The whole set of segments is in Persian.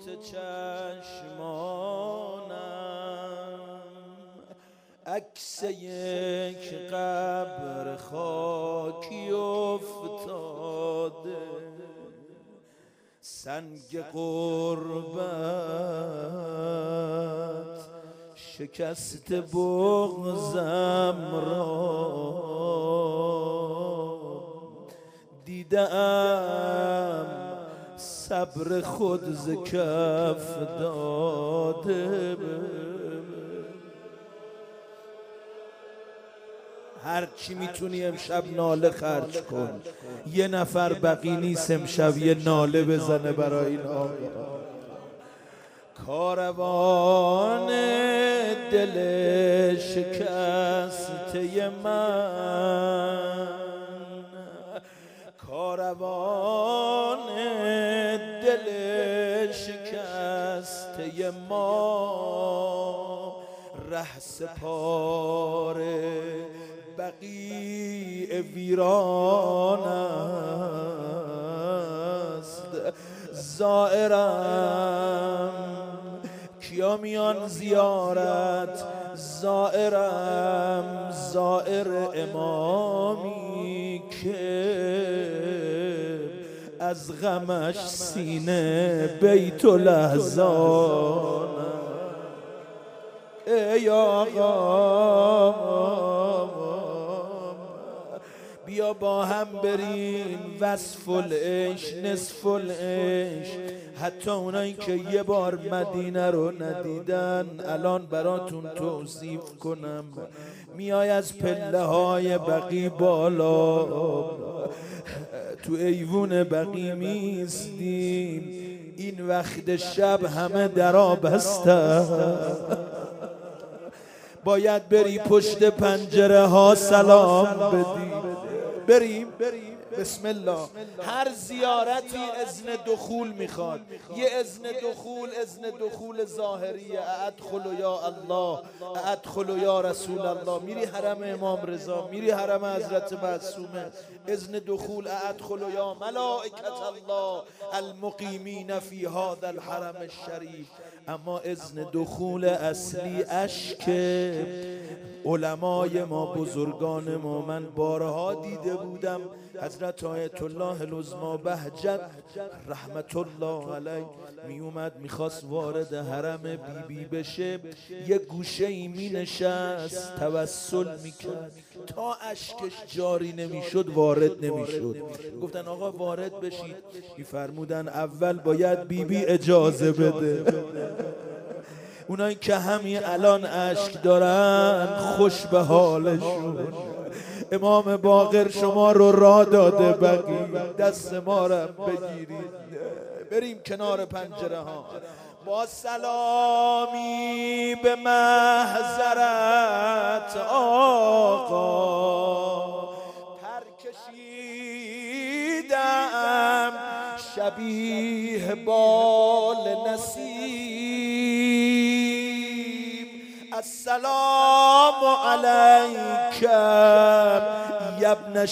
چشمانم عکس یک قبر خاکی افتاده، سنگ غربت شکست بغضم را، دیدم صبر خود ز کف داده. هر چی میتونی امشب ناله خرج کن، یه نفر بقی نیست امشب یه ناله بزنه برای این آقا. کاروان دل شکسته من، کاروان دل شکسته ما، ره سپاره بقیع ویران است. زائرم کیا میان زیارت، زائرم زائر امامی که از غمش سینه بیت الاحزان. ای آقا بیا با هم بریم وصف العیش نصف العیش. حتی اونایی که یه بار مدینه رو ندیدن الان براتون توصیف کنم. میای از پله های بقی بالا، تو ایوون بقی میستیم، این وقت شب همه درا بسته، باید بری پشت پنجره ها سلام بدی. بریم بسم الله. هر زیارتی اذن دخول میخواد، یه اذن دخول ظاهریه، ادخل یا الله، ادخل یا رسول الله. میری حرم امام رضا، میری حرم حضرت معصومه، اذن دخول ادخل یا ملائکت الله المقیمین فی هذا الحرم الشریف. اما اذن دخول اصلی اشک علمای ما، بزرگان ما. من بارها دیده بودم حضرت آیت الله العظمی بهجت رحمت الله علیه می اومد میخواست وارد حرم بی بشه، یه گوشه ای می نشست توسل میکرد تا اشکش جاری نمیشد وارد نمیشد. گفتن آقا وارد بشید، میفرمودن اول باید بی اجازه بده. اونایی که همین الان اشک دارن خوش به حالشون. امام باقر شما رو راه داده بقی، دست ما رو بگیرید بریم کنار پنجره ها. با سلامی به محضرت آقا، پر کشیدم شبیه بال نسیم. السلام علیک یا ابن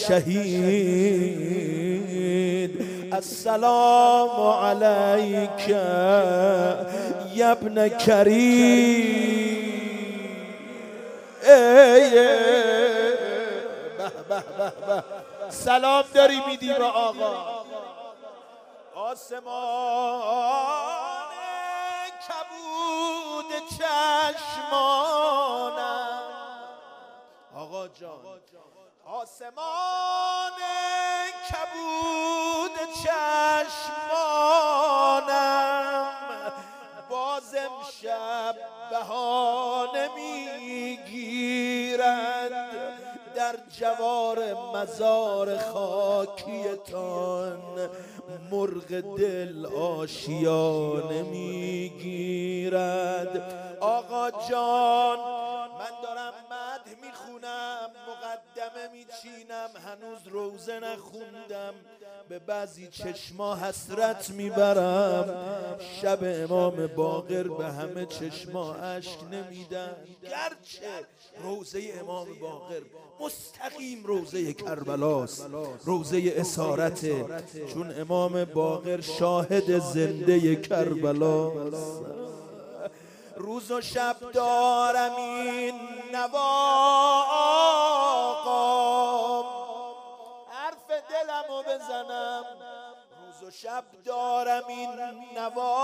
شهید، السلام علیک یا ابن کریم. سلام داری میدی به آقا. آسمان کبود چشمانم آقا جان، آسمان کبود چشمانم باز امشب بهانه میگیرد، در جوار مزار خاکیتان مرغ دل آشیانه میگیرد. آقا جان من دارم مدح میخونم میخونم، مقدمه میچینم، هنوز روزه نخوندم، به بعضی چشما حسرت میبرم. شب امام باقر به همه چشما اشک نمیدن، گرچه روزه امام باقر مستقیم روزه کربلاست، روزه اسارته، چون امام باقر شاهد زنده کربلاست. روز و شب دارم این نوا آقا، حرف دلمو بزنم. روز و شب دارم این نوا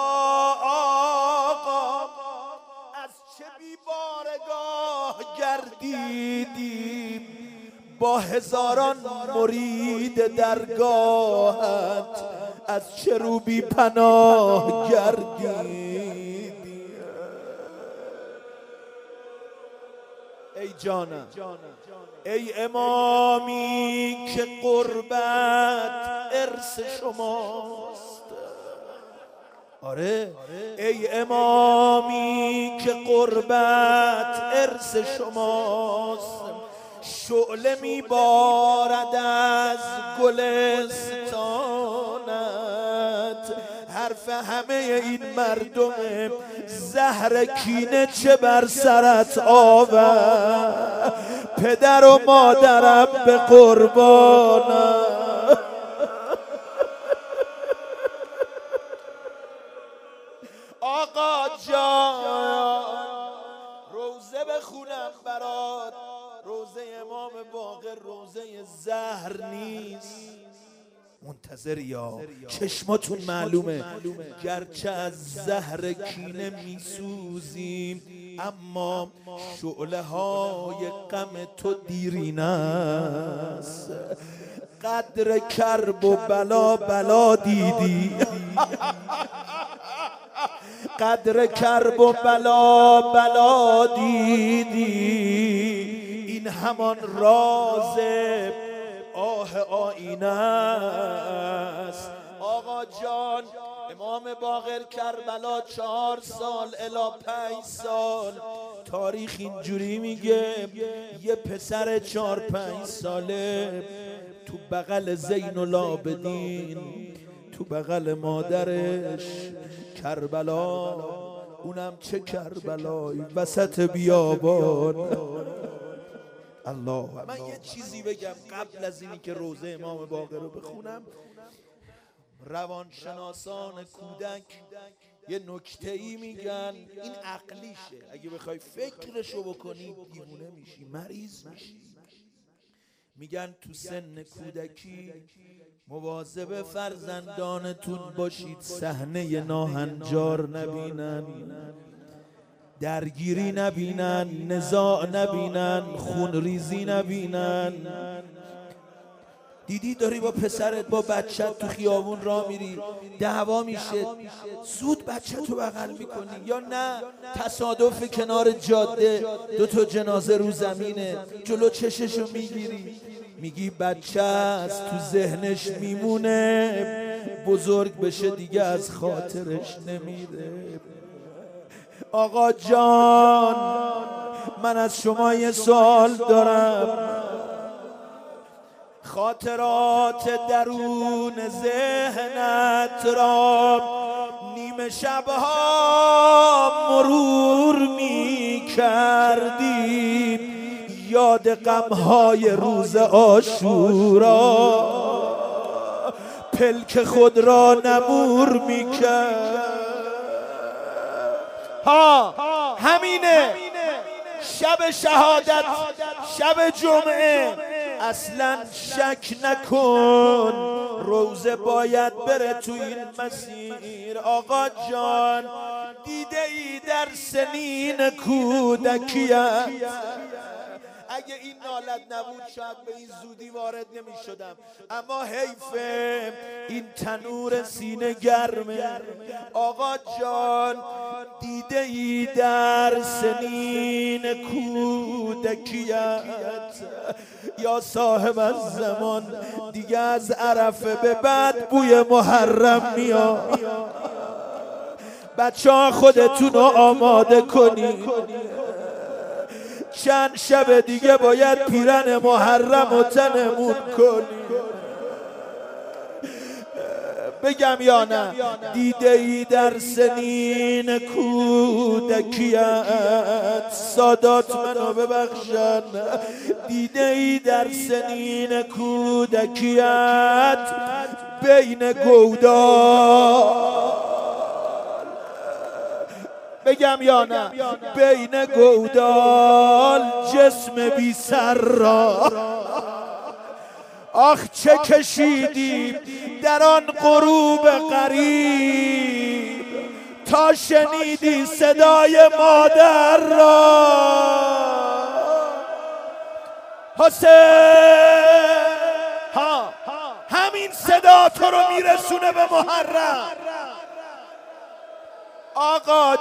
آقا، از چه بیبارگاه گردیدیم، با هزاران مرید درگاهت از چه رو بی پناه گردیدیم. ای جانم، ای امامی که قربت ارث شماست، آره ای امامی که قربت ارث شماست، شعله میبارد از گلستانت، حرف همه این مردم زهر کینه چه بر سرت آورد، پدر و مادرم به قربانم. آقا جان روزه بخونم برات، روزه امام باقر روزه زهر نیست. منتظر یا چشماتون معلومه، گرچه از زهر کینه میسوزیم، اما شعله های غم تو دیرینه است. قدر کرب و بلا دیدی، قدر کرب و بلا دیدی، این همان راز آه آینه است. آقا جان امام باقر کربلا 4 سال الی 5 سال، تاریخ اینجوری میگه یه پسر 4-5 ساله تو بغل زین العابدین، تو بغل مادرش کربلا، اونم چه کربلایی وسط بیابان. الله، من یه چیزی بگم قبل از اینی که روزه امام باقر رو بخونم. روانشناسان کودک یه نکته‌ای میگن، این عقلیشه، اگه بخوای فکرشو بکنی دیوونه میشی، مریض میشی. میگن تو سن کودکی مواظب فرزندانتون باشید صحنه ناهنجار نبینن، درگیری نبینن، نزاع نبینن، خونریزی نبینن. دیدی داری با پسرت با بچت تو خیابون راه میری، دعوا میشه، زود بچه تو بغل میکنی، یا نه تصادف کنار جاده 2 تا جنازه رو زمینه، جلو چششو میگیری، میگی بچه است، تو ذهنش میمونه، بزرگ بشه دیگه از خاطرش نمیره. آقا جان من از شما یه سوال دارم، خاطرات درون ذهنت را نیمه شبها مرور می کردی، یاد غمهای روز عاشورا پلک خود را نمور می کرد. همینه شب شهادت، شب جمعه، اصلا شک نکن روزه باید بره تو این مسیر. آقا جان دیده ای در سنین کودکیت، اگه این نالت نبود شاید به این زودی وارد نمی شدم، اما حیفه این تنور سینه گرمه. آقا جان دیده ای در سنین کودکیت، یا صاحب الزمان دیگه از عرفه به بعد بوی محرم میاد، بچه ها خودتون رو آماده کنید، چند شب دیگه باید پیرن محرم و تنمون کنیم. بگم یا نه؟ دیده ای در سنین کودکیت، سادات منو ببخشن، دیده ای در سنین کودکیت بین گودال، بگم یا نه؟ بین گودال جسم بی سر را آخ چه کشیدیم در آن غروب غریب، تا شنیدی صدای مادر را. حسین همین صدا تو رو میرسونه به محرم. آقا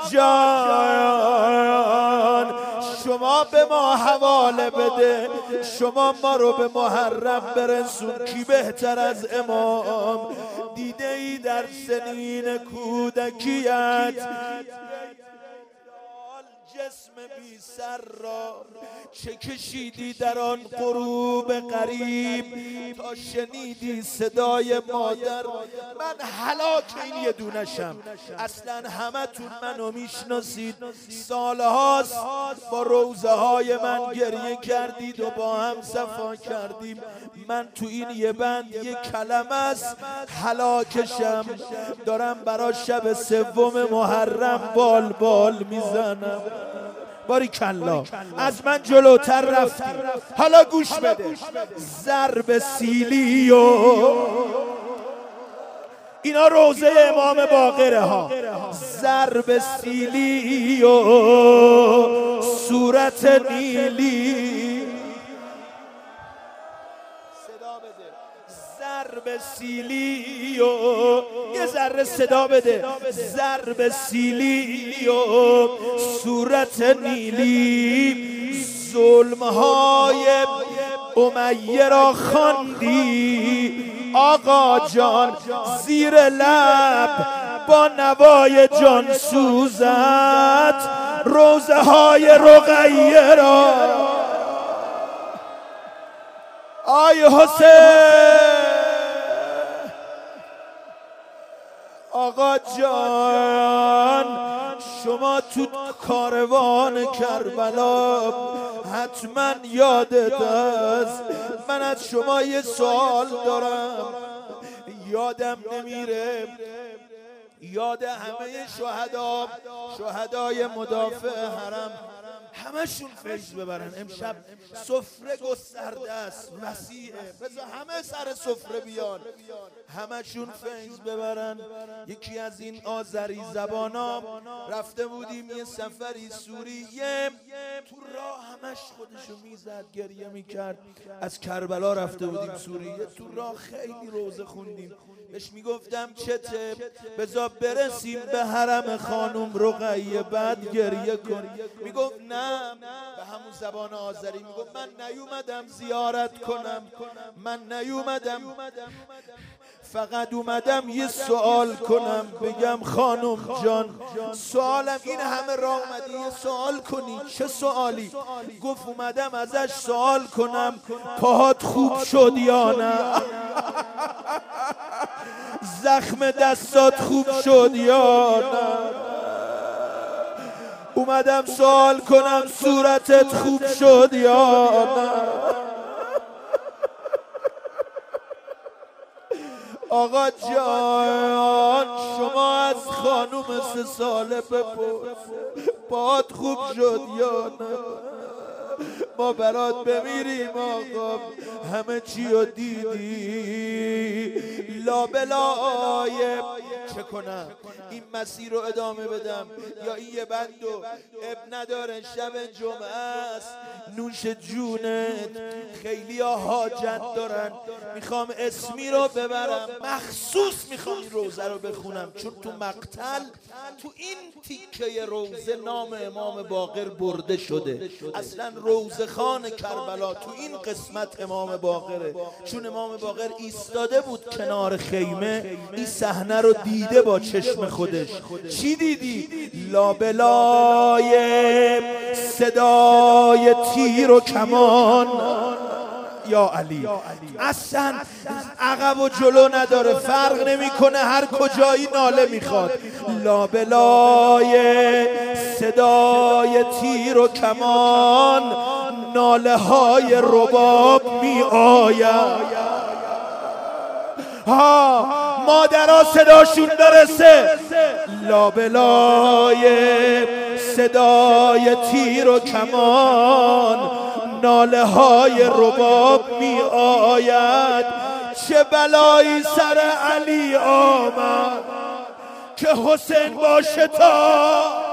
جان شما به ما حواله بده، شما ما رو به محرم برسون. کی بهتر از امام؟ دیده ای در سنین کودکیت جسم بی سر را چه کشیدی در آن غروب غریب، تا شنیدی صدای مادر. من هلاک این یه دونشم. اصلا همه تون منو میشناسید، سالهاست با روزه های من گریه کردید و با هم صفا کردیم. من تو این یه بند یه کلمه است، هلاکشم. دارم برای شب سوم محرم بال بال میزنم. باریکلا از من جلوتر رفتی. حالا گوش بده. ضرب سیلی و اینا روزه امام باقره ها. ضرب سیلی و صورت نیلی، ضرب سیلی و یه ذره صدا بده. ضرب سیلی و صورت نیلی، ظلمهای امیه را خواندی آقا جان زیر لب با نوای جان سوزت، روزه های رقیه را. آی حسین آقا جان، شما تو کاروان کربلا حتما یادت است. من از شما یه سوال دارم، یادم نمیره. یاد همه شهدای مدافع حرم، همشون فیض ببرن. امشب سفره گسترده است، وسیعه، بذار همه سر سفره بیان، همشون فیض ببرن. یکی از این آذری زبانا رفته بودیم یه سفری سوریه، تو راه همش خودشو میزد گریه میکرد. از کربلا رفته بودیم سوریه، تو راه خیلی روزه خوندیم. بهش میگفتم چته، بذار برسیم به حرم خانم رقیه بعد گریه کن. میگفت نه، به همون زبان آذری میگفت من نیومدم زیارت کنم، من نیومدم، فقط اومدم یه سوال کنم. بگم خانم جان سوالم این همه راه اومدی یه سوال کنی، چه سوالی؟ گفت اومدم ازش سوال کنم پاهات خوب شد یا نه، زخم دستات خوب شد یا نه، اومدم سوال کنم صورتت خوب شد یا نه. آقا جان شما از خانوم 3 ساله بپرس پاهات خوب شد یا نه، ما برات بمیریم آقا. همه چی رو دیدی، لابلای چه کنم؟ این مسیر رو ادامه بدم یا این یه بندو اب نداره؟ شب جمعه است، نوش جونت، خیلی ها حاجت دارن. میخوام اسمی رو ببرم، مخصوص میخوام این روزه رو بخونم، چون تو مقتل تو این تیکه روزه نام امام باقر برده شده. اصلا روزه خان کربلا تو این قسمت امام باقره، چون امام باقر ایستاده بود کنار خیمه، این صحنه رو دید دیده با چشم خودش. چی دیدی؟ لابلای صدای تیر و کمان یا علی، اصلا عقب و جلو نداره، فرق نمیکنه، هر کجایی ناله میخواد. لابلای صدای تیر و کمان ناله های رباب می آید. ها مادرها صداشون برسه، لابلای صدای تیر و کمان ناله های رباب می آید. چه بلایی سر علی آمد که حسین باشه تا